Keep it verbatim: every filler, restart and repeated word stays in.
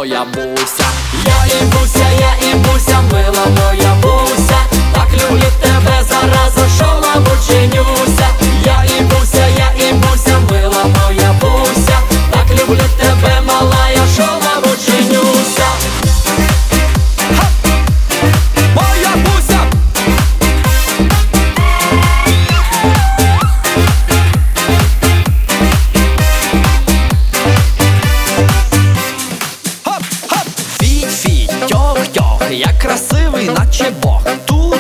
моя Буся. Я і Буся, я і Буся, мила моя Буся, так люблю